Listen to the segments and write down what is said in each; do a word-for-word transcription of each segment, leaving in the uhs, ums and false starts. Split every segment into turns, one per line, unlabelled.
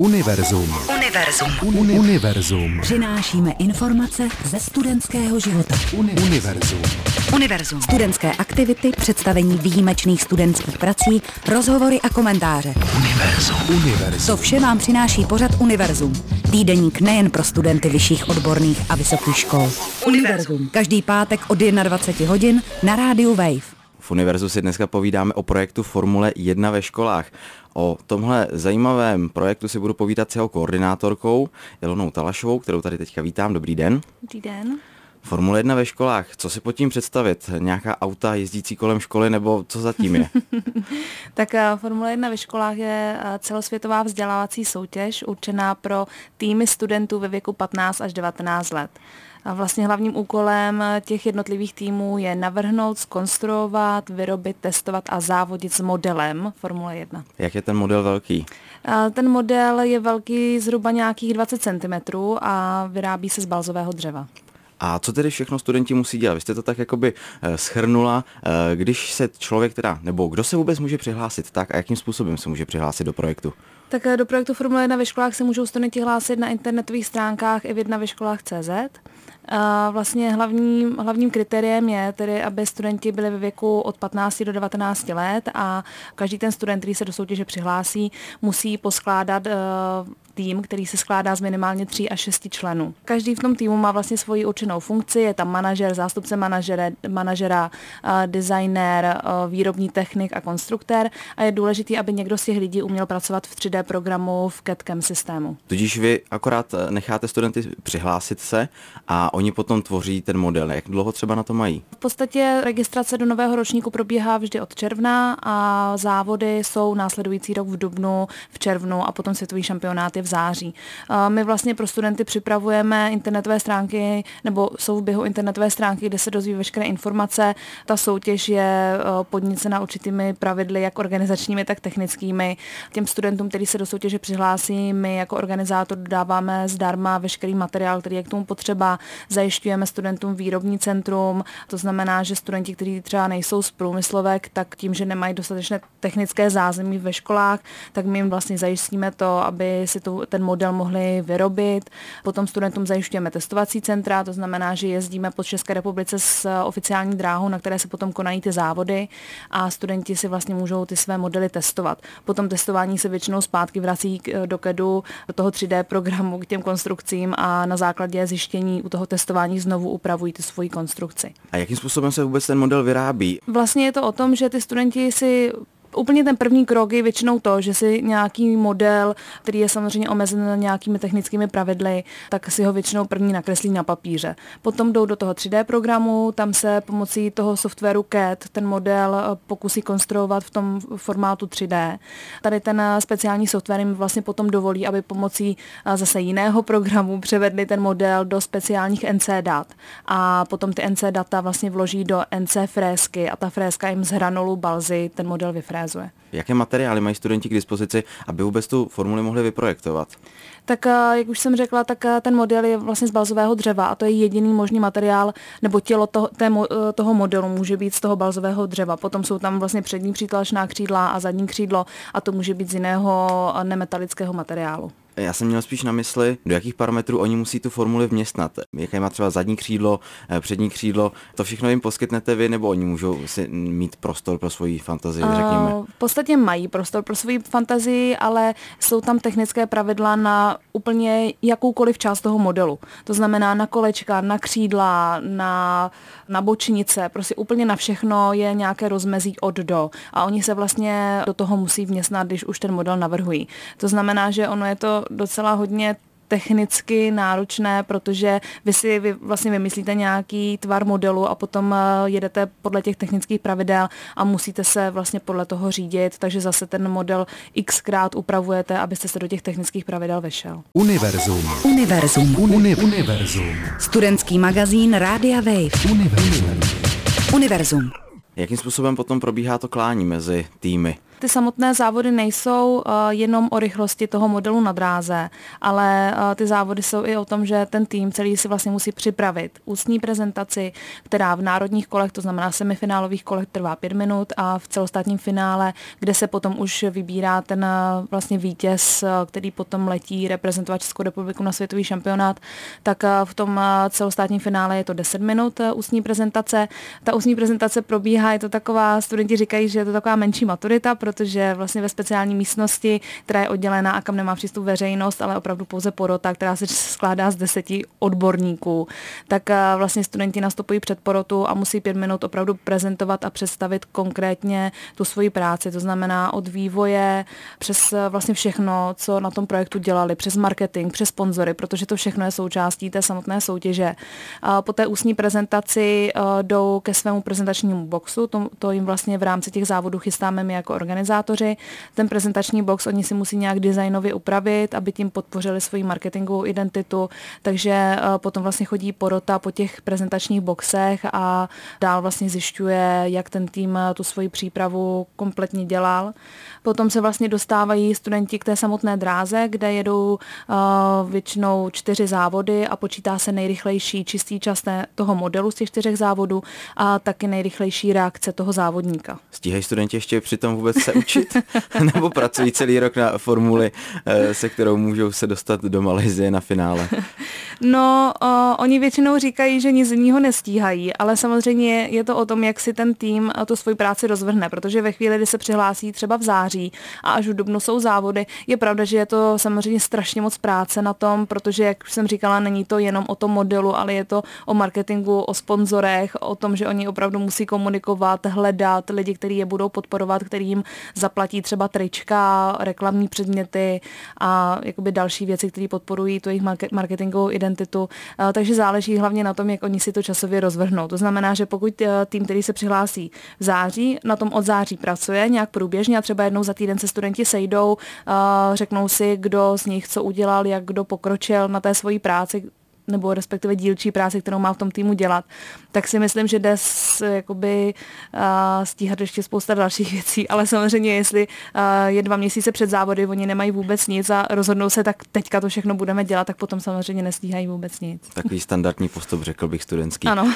Univerzum.
Univerzum.
Uni- Univerzum.
Přinášíme informace ze studentského života.
Uni- Univerzum.
Univerzum. Studentské aktivity, představení výjimečných studentských prací, rozhovory a komentáře.
Univerzum. Univerzum.
To vše vám přináší pořad Univerzum. Týdeník nejen pro studenty vyšších odborných a vysokých škol. Univerzum. Každý pátek od dvacet jedna hodin na rádiu Wave.
V Univerzu si dneska povídáme o projektu Formule jedna ve školách. O tomhle zajímavém projektu si budu povídat s jeho koordinátorkou Ilonou Talašovou, kterou tady teďka vítám. Dobrý den.
Dobrý den.
Formule jedna ve školách, co si pod tím představit? Nějaká auta jezdící kolem školy nebo co zatím je?
Tak Formule jedna ve školách je celosvětová vzdělávací soutěž určená pro týmy studentů ve věku patnáct až devatenáct let. A vlastně hlavním úkolem těch jednotlivých týmů je navrhnout, zkonstruovat, vyrobit, testovat a závodit s modelem Formule jedna.
Jak je ten model velký?
Ten model je velký zhruba nějakých dvacet centimetrů a vyrábí se z balzového dřeva.
A co tedy všechno studenti musí dělat? Vy jste to tak jakoby shrnula, když se člověk teda, nebo kdo se vůbec může přihlásit tak a jakým způsobem se může přihlásit do projektu?
Tak do projektu Formule jedna ve školách se můžou studenti hlásit na internetových stránkách i v jedna ve školách tečka cé zet. A vlastně hlavním, hlavním kritériem je tedy, aby studenti byli ve věku od patnácti do devatenácti let a každý ten student, který se do soutěže přihlásí, musí poskládat uh, tým, který se skládá z minimálně tří až šesti členů. Každý v tom týmu má vlastně svoji určenou funkci, je tam manažer, zástupce manažere, manažera, uh, designér, uh, výrobní technik a konstruktér a je důležité, aby někdo z těch lidí uměl pracovat v tři dé programu v C A D C A M systému.
Tudíž vy akorát necháte studenty přihlásit se a oni potom tvoří ten model. Jak dlouho třeba na to mají?
V podstatě registrace do nového ročníku probíhá vždy od června a závody jsou následující rok v dubnu, v červnu a potom světový šampionát je v září. My vlastně pro studenty připravujeme internetové stránky, nebo jsou v běhu internetové stránky, kde se dozví veškeré informace. Ta soutěž je podnícena určitými pravidly, jak organizačními, tak technickými. Těm studentům, kteří se do soutěže přihlásí, my jako organizátor dodáváme zdarma veškerý materiál, který je k tomu potřeba. Zajišťujeme studentům výrobní centrum, to znamená, že studenti, kteří třeba nejsou z průmyslovek, tak tím, že nemají dostatečné technické zázemí ve školách, tak my jim vlastně zajistíme to, aby si to, ten model mohli vyrobit. Potom studentům zajišťujeme testovací centra, to znamená, že jezdíme po České republice s oficiální dráhou, na které se potom konají ty závody a studenti si vlastně můžou ty své modely testovat. Potom testování se většinou zpátky vrací do C A D u, do toho tři dé programu k těm konstrukcím a na základě zjištění u toho testování znovu upravují ty svoji konstrukci.
A jakým způsobem se vůbec ten model vyrábí?
Vlastně je to o tom, že ty studenti si úplně ten první krok je většinou to, že si nějaký model, který je samozřejmě omezen nějakými technickými pravidly, tak si ho většinou první nakreslí na papíře. Potom jdou do toho tři dé programu, tam se pomocí toho softwaru C A D ten model pokusí konstruovat v tom formátu tři dé. Tady ten speciální software jim vlastně potom dovolí, aby pomocí zase jiného programu převedli ten model do speciálních N C dat. A potom ty N C data vlastně vloží do N C frézky a ta frézka jim z hranolu balzy ten model vyfrézuje.
Jaké materiály mají studenti k dispozici, aby vůbec tu formuli mohli vyprojektovat?
Tak jak už jsem řekla, tak ten model je vlastně z balzového dřeva a to je jediný možný materiál, nebo tělo toho, té, toho modelu může být z toho balzového dřeva. Potom jsou tam vlastně přední přítlačná křídla a zadní křídlo a to může být z jiného nemetalického materiálu.
Já jsem měl spíš na mysli, do jakých parametrů oni musí tu formuli vměstnat. Jaké má třeba zadní křídlo, přední křídlo, to všechno jim poskytnete vy, nebo oni můžou si mít prostor pro svoji fantazii, řekněme?
V podstatě mají prostor pro svoji fantazii, ale jsou tam technické pravidla na úplně jakoukoliv část toho modelu. To znamená na kolečka, na křídla, na, na bočnice, prostě úplně na všechno je nějaké rozmezí od do. A oni se vlastně do toho musí vměstnat, když už ten model navrhují. To znamená, že ono je to docela hodně technicky náročné, protože vy si vy vlastně vymyslíte nějaký tvar modelu a potom jedete podle těch technických pravidel a musíte se vlastně podle toho řídit, takže zase ten model xkrát upravujete, abyste se do těch technických pravidel vešel.
Univerzum.
Univerzum.
Uni- Univerzum.
Studentský magazín Rádia Wave.
Univerzum.
Univerzum.
Jakým způsobem potom probíhá to klání mezi týmy?
Ty samotné závody nejsou uh, jenom o rychlosti toho modelu na dráze, ale uh, ty závody jsou i o tom, že ten tým celý si vlastně musí připravit ústní prezentaci, která v národních kolech, to znamená semifinálových kolech, trvá pět minut a v celostátním finále, kde se potom už vybírá ten uh, vlastně vítěz, uh, který potom letí reprezentovat Českou republiku na světový šampionát, tak uh, v tom uh, celostátním finále je to deset minut uh, ústní prezentace. Ta ústní prezentace probíhá, je to taková, studenti říkají, že je to taková menší maturita, protože vlastně ve speciální místnosti, která je oddělená a kam nemá přístup veřejnost, ale opravdu pouze porota, která se skládá z deseti odborníků, tak vlastně studenti nastupují před porotu a musí pět minut opravdu prezentovat a představit konkrétně tu svoji práci. To znamená od vývoje přes vlastně všechno, co na tom projektu dělali, přes marketing, přes sponzory, protože to všechno je součástí té samotné soutěže. Po té ústní prezentaci jdou ke svému prezentačnímu boxu, to, to jim vlastně v rámci těch závodů chystáme my jako organizátoři. Ten prezentační box oni si musí nějak designově upravit, aby tím podpořili svoji marketingovou identitu, takže potom vlastně chodí porota po těch prezentačních boxech a dál vlastně zjišťuje, jak ten tým tu svoji přípravu kompletně dělal. Potom se vlastně dostávají studenti k té samotné dráze, kde jedou uh, většinou čtyři závody a počítá se nejrychlejší čistý čas toho modelu z těch čtyřech závodů a taky nejrychlejší reakce toho závodníka.
Stíhají studenti ještě přitom vůbec se učit? Nebo pracují celý rok na formuli, se kterou můžou se dostat do Malajsie na finále?
No, o, oni většinou říkají, že nic jiného nestíhají, ale samozřejmě je to o tom, jak si ten tým tu svoji práci rozvrhne, protože ve chvíli, kdy se přihlásí třeba v září a až v dubnu jsou závody, je pravda, že je to samozřejmě strašně moc práce na tom, protože, jak už jsem říkala, není to jenom o tom modelu, ale je to o marketingu, o sponzorech, o tom, že oni opravdu musí komunikovat, hledat lidi, kteří je budou podporovat, který jim zaplatí třeba trička, reklamní předměty a jakoby další věci, které podporují tu jejich marketingovou identitu. Takže záleží hlavně na tom, jak oni si to časově rozvrhnou. To znamená, že pokud tým, který se přihlásí v září, na tom od září pracuje nějak průběžně a třeba jednou za týden se studenti sejdou, řeknou si, kdo z nich co udělal, jak kdo pokročil na té svojí práci, nebo respektive dílčí práci, kterou má v tom týmu dělat, tak si myslím, že jde s, jakoby, uh, stíhat ještě spousta dalších věcí, ale samozřejmě, jestli uh, je dva měsíce před závody, oni nemají vůbec nic a rozhodnou se, tak teďka to všechno budeme dělat, tak potom samozřejmě nestíhají vůbec nic.
Takový standardní postup, řekl bych, studentský.
Ano.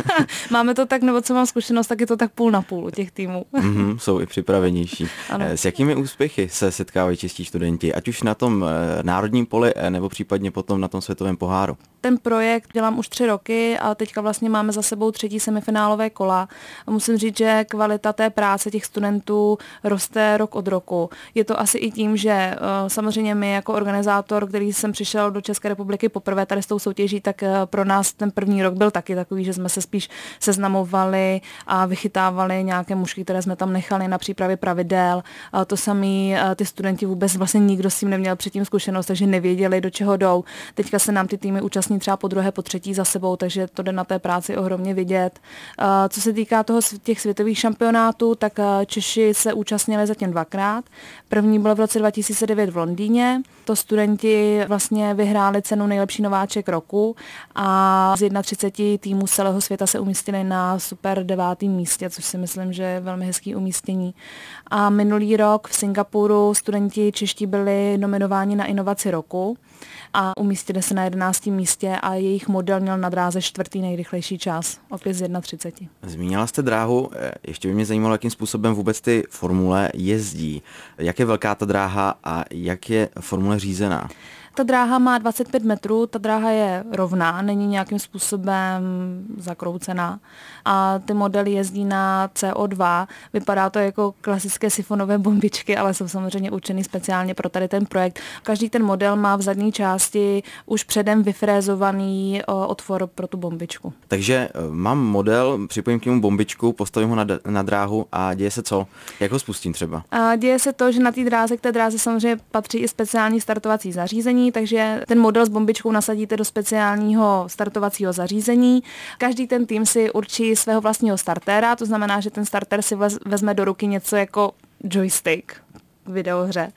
Máme to tak, nebo co mám zkušenost, tak je to tak půl na půl u těch týmů.
Mm-hmm, jsou i připravenější. Ano. S jakými úspěchy se setkávají čeští studenti, ať už na tom národním poli, nebo případně potom na tom světovém poháru?
Ten projekt dělám už tři roky a teďka vlastně máme za sebou třetí semifinálové kola. A musím říct, že kvalita té práce těch studentů roste rok od roku. Je to asi i tím, že uh, samozřejmě my jako organizátor, který jsem přišel do České republiky poprvé tady s tou soutěží, tak uh, pro nás ten první rok byl taky takový, že jsme se spíš seznamovali a vychytávali nějaké mušky, které jsme tam nechali na přípravě pravidel. A to samý uh, ty studenti vůbec vlastně nikdo s tím neměl předtím zkušenost, takže nevěděli, do čeho jdou. Teďka se nám ty týmy účastní třeba po druhé, po třetí za sebou, takže to jde na té práci ohromně vidět. Co se týká toho těch světových šampionátů, tak Češi se účastnili zatím dvakrát. První byl v roce dva tisíce devět v Londýně. To studenti vlastně vyhráli cenu nejlepší nováček roku a z třiceti jedna týmů z celého světa se umístili na super devátém místě, což si myslím, že je velmi hezký umístění. A minulý rok v Singapuru studenti čeští byli nominováni na inovaci roku a umístili se na jedenáctém místě a jejich model měl na dráze čtvrtý nejrychlejší čas, opět z třiceti jedna.
Zmínila jste dráhu, ještě by mě zajímalo, jakým způsobem vůbec ty formule jezdí. Jak je velká ta dráha a jak je formule řízená?
Ta dráha má dvacet pět metrů, ta dráha je rovná, není nějakým způsobem zakroucená a ty modely jezdí na C O dva. Vypadá to jako klasické sifonové bombičky, ale jsou samozřejmě určený speciálně pro tady ten projekt. Každý ten model má v zadní části už předem vyfrézovaný otvor pro tu bombičku.
Takže mám model, připojím k němu bombičku, postavím ho na, na dráhu a děje se co? Jak ho spustím třeba?
A děje se to, že na té dráze, k té dráze samozřejmě patří i speciální startovací zařízení, takže ten model s bombičkou nasadíte do speciálního startovacího zařízení. Každý ten tým si určí svého vlastního startéra, to znamená, že ten starter si vezme do ruky něco jako joystick. videohře.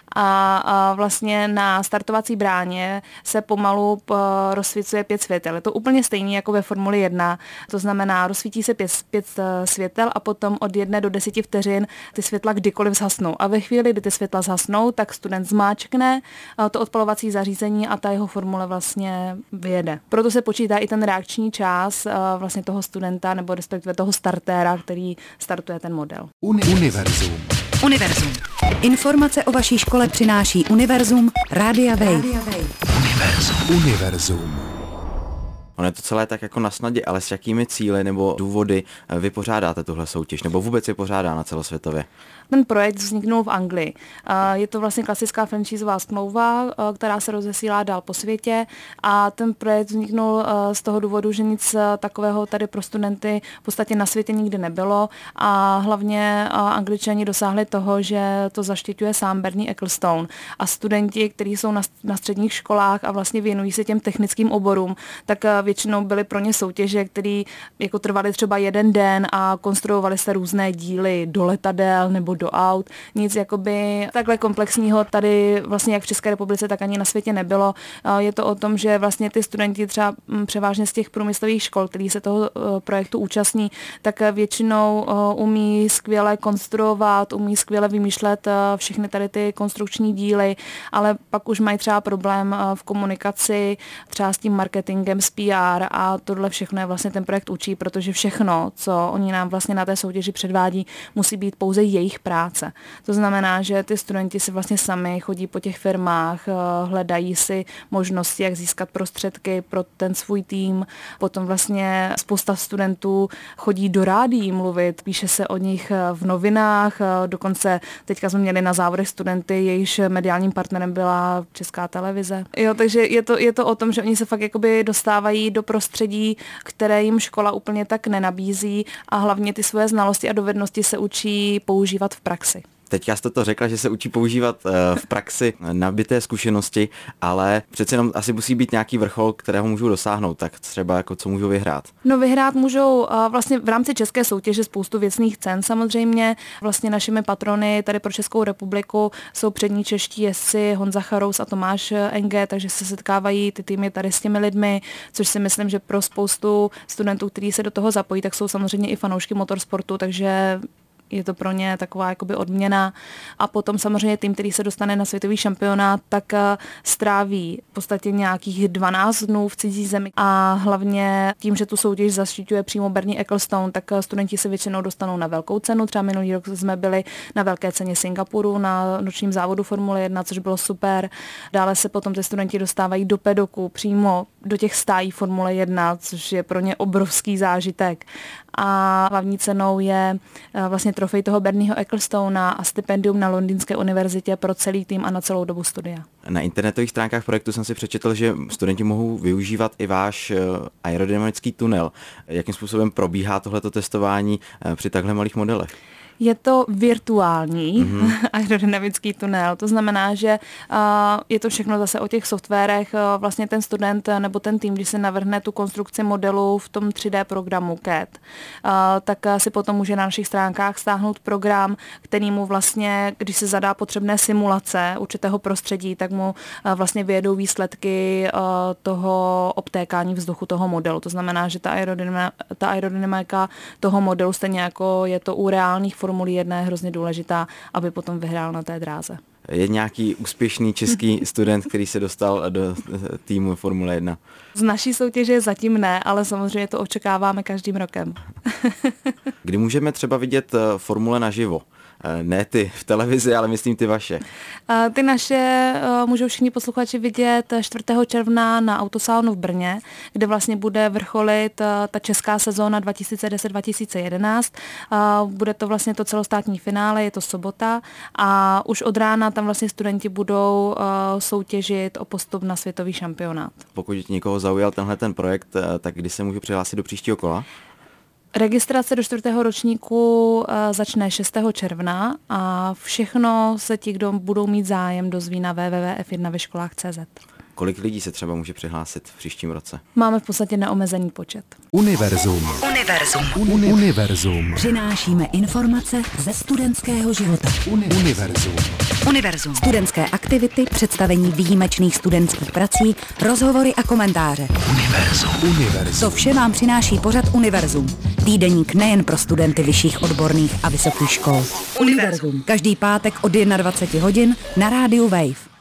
A, a vlastně na startovací bráně se pomalu p, rozsvícuje pět světel. Je to úplně stejné jako ve Formuli jedna. To znamená, rozsvítí se pět, pět světel a potom od jedné do deseti vteřin ty světla kdykoliv zhasnou. A ve chvíli, kdy ty světla zhasnou, tak student zmáčkne to odpalovací zařízení a ta jeho formule vlastně vyjede. Proto se počítá i ten reakční čas vlastně toho studenta nebo respektive toho startéra, který startuje ten model.
Univerzum.
Univerzum. Informace o vaší škole přináší Univerzum Rádia Wave.
Univerzum. Univerzum.
Ono je to celé tak jako na snadě, ale s jakými cíli nebo důvody vy pořádáte tuhle soutěž, nebo vůbec je pořádána celosvětově?
Ten projekt vzniknul v Anglii. Je to vlastně klasická franšízová smlouva, která se rozesílá dál po světě a ten projekt vzniknul z toho důvodu, že nic takového tady pro studenty v podstatě na světě nikdy nebylo a hlavně Angličani dosáhli toho, že to zaštiťuje sám Bernie Ecclestone a studenti, kteří jsou na, na středních školách a vlastně věnují se těm technickým oborům, tak většinou byly pro ně soutěže, které jako trvaly třeba jeden den a konstruovaly se různé díly do letadel nebo do aut. Nic jakoby takhle komplexního tady vlastně jak v České republice, tak ani na světě nebylo. Je to o tom, že vlastně ty studenti třeba převážně z těch průmyslových škol, který se toho projektu účastní, tak většinou umí skvěle konstruovat, umí skvěle vymýšlet všechny tady ty konstrukční díly, ale pak už mají třeba problém v komunikaci, třeba s tím marketingem, s P R a tohle všechno je vlastně ten projekt učí, protože všechno, co oni nám vlastně na té soutěži předvádí, musí být pouze jejich práce. To znamená, že ty studenti si vlastně sami chodí po těch firmách, hledají si možnosti, jak získat prostředky pro ten svůj tým. Potom vlastně spousta studentů chodí do rádií mluvit, píše se o nich v novinách, dokonce teďka jsme měli na závodech studenty, jejichž mediálním partnerem byla Česká televize. Jo, takže je to, je to o tom, že oni se fakt jakoby dostávají do prostředí, které jim škola úplně tak nenabízí a hlavně ty svoje znalosti a dovednosti se učí používat v praxi.
Teďka jste to řekla, že se učí používat v praxi nabité zkušenosti, ale přece jenom asi musí být nějaký vrchol, kterého můžou dosáhnout, tak třeba jako co můžou vyhrát?
No vyhrát můžou vlastně v rámci české soutěže spoustu věcných cen samozřejmě. Vlastně našimi patrony tady pro Českou republiku jsou přední čeští jezdci Honza Charous a Tomáš Enge, takže se setkávají ty týmy tady s těmi lidmi, což si myslím, že pro spoustu studentů, kteří se do toho zapojí, tak jsou samozřejmě i fanoušky motorsportu, takže je to pro ně taková jakoby odměna. A potom samozřejmě tým, který se dostane na světový šampionát, tak stráví v podstatě nějakých dvanáct dnů v cizí zemi. A hlavně tím, že tu soutěž zaštiťuje přímo Bernie Ecclestone, tak studenti se většinou dostanou na velkou cenu. Třeba minulý rok jsme byli na velké ceně Singapuru na nočním závodu Formule jedna, což bylo super. Dále se potom ty studenti dostávají do pedoku přímo do těch stájí Formule jedna, což je pro ně obrovský zážitek. A hlavní cenou je vlastně trofej toho Bernieho Ecclestonea a stipendium na Londýnské univerzitě pro celý tým a na celou dobu studia.
Na internetových stránkách projektu jsem si přečetl, že studenti mohou využívat i váš aerodynamický tunel. Jakým způsobem probíhá tohleto testování při takhle malých modelech?
Je to virtuální mm-hmm. aerodynamický tunel, to znamená, že uh, je to všechno zase o těch softwarech. Uh, vlastně ten student nebo ten tým, když se navrhne tu konstrukci modelu v tom tři dé programu C A D, uh, tak uh, si potom může na našich stránkách stáhnout program, který mu vlastně, když se zadá potřebné simulace určitého prostředí, tak mu uh, vlastně vyjedou výsledky uh, toho obtékání vzduchu toho modelu. To znamená, že ta, aerodynamika, ta aerodynamika toho modelu, stejně jako je to u reálných Formule jedna, je hrozně důležitá, aby potom vyhrál na té dráze.
Je nějaký úspěšný český student, který se dostal do týmu Formule jedna?
Z naší soutěže zatím ne, ale samozřejmě to očekáváme každým rokem.
Kdy můžeme třeba vidět Formule naživo? Ne ty v televizi, ale myslím ty vaše.
Ty naše můžou všichni posluchači vidět čtvrtého června na Autosalonu v Brně, kde vlastně bude vrcholit ta česká sezóna dva tisíce deset dva tisíce jedenáct. Bude to vlastně to celostátní finále, je to sobota a už od rána tam vlastně studenti budou soutěžit o postup na světový šampionát.
Pokud někoho zaujal tenhle ten projekt, tak kdy se můžu přihlásit do příštího kola?
Registrace do čtvrtého ročníku uh, začne šestého června a všechno se ti, kdo budou mít zájem, dozví na w w w tečka f jedna ve školách tečka c z.
Kolik lidí se třeba může přihlásit v příštím roce?
Máme v podstatě neomezený počet.
Univerzum.
Univerzum.
Uni- Univerzum.
Přinášíme informace ze studentského života.
Uni- Univerzum.
Univerzum. Studentské aktivity, představení výjimečných studentských prací, rozhovory a komentáře.
Univerzum. Univerzum.
To vše vám přináší pořad Univerzum. Týdeník nejen pro studenty vyšších odborných a vysokých škol. Univerzum. Každý pátek od dvacet jedna hodin na rádiu Wave.